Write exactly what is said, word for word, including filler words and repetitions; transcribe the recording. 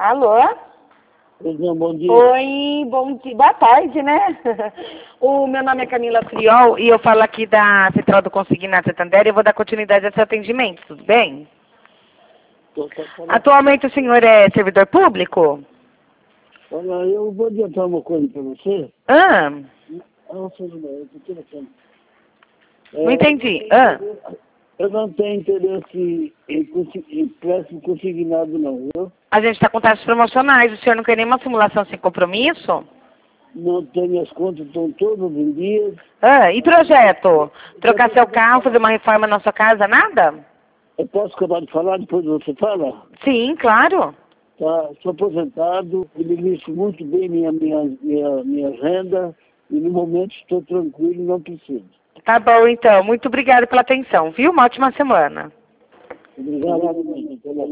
Alô? Não, bom dia. Oi, bom dia, boa tarde, né? O meu nome é Camila Friol e eu falo aqui da Central do Consignado Santander e eu vou dar continuidade ao seu atendimento, tudo bem? Tô, tô, tô, Atualmente o senhor é servidor público? Olha, eu vou adiantar uma coisa para você. Ah, Ah, seu número, eu tô telefone. não É, entendi. Ah, eu não tenho interesse em, consi- em empréstimo consignado, não, viu? a gente está com taxas promocionais, o senhor não quer nenhuma simulação sem compromisso? Não tenho, as contas estão todas vendidas. Ah, e projeto? Trocar seu carro, fazer uma reforma na sua casa, nada? Eu posso acabar de falar, depois você fala? Sim, claro. Tá, sou aposentado, administro muito bem minha, minha, minha, minha renda e no momento estou tranquilo e não preciso. Tá bom, então. Muito obrigada pela atenção, viu? Uma ótima semana. Obrigado.